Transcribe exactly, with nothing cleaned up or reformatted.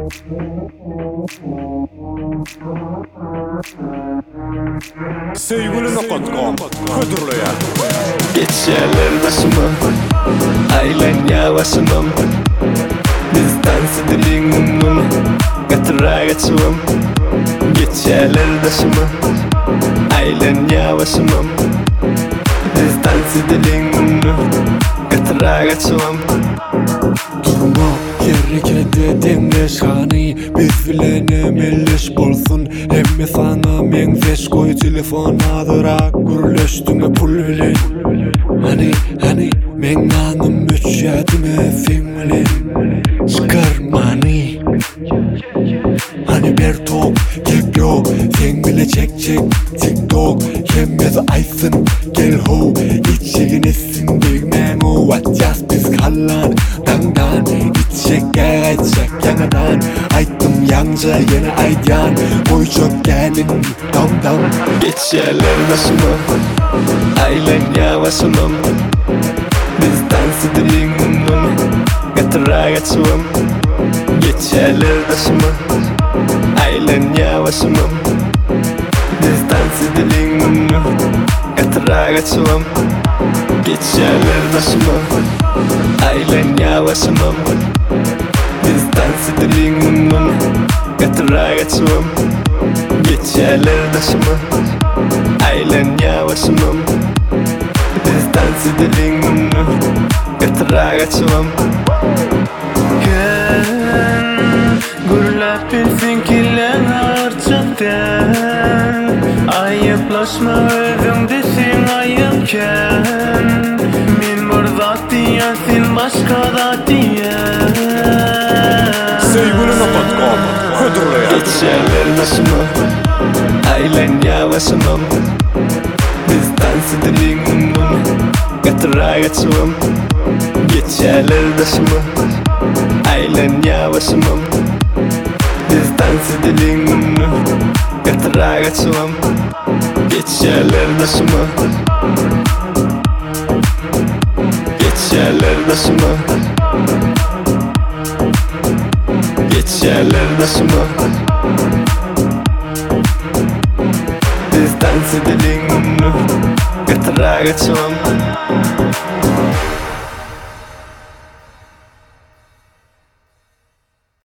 Sevgili nokta com Kötürlüğe Geçerler başıma, aylan yavaşımam. Distansı dilin umum, gatıra geçmem. Geçerler başıma, aylan yavaşımam. Distansı dilin umum, gatıra geçmem. Durma yeri kedi dengeş hani biz bilenem elleş bolsun. Hemme sana mengzeş koy telefon adıra gürleştüme pul bilen. Hani hani men nanım üç yadime sen bilen. Çıkarmani hani bir tok teklo sen bile çek çek tiktok. Hemmez aysın gel ho içeginesin bilmem o what just biz kallan dandan içecek geçecek yanadan ayttım yanca yine aytyan boy çok gelin dam dam. Geçerler başıma, aylan yavaşımam. Distansı dilin umum, gatıra geçmem. Geçerler başıma, aylan yavaşımam. Distansı dilin umum, gatıra geçmem. Geçerler başıma, aylan yavaşımam. Distansı dilin umum, gatıra geçmem. Geçerler başıma, aylan yavaşımam. Distansı dilin umum, gatıra geçmem. Gurlap bilsin kilen harçakten. Ayıplaşma özümde sen ayıpken. Min burada diyen sen başka da diyen. Sevgili nokta com Kötürlüğe Geçerler başıma, aylan yavaşımam. Distansı dilin umum, gatıra geçmem. Geçerler başıma, aylan yavaşımam. Distansı dilin umum, gatıra geçmem. Geçerler başıma, geçerler başıma. Geçerler başıma, distansı dilin umum, gatıra geçmem.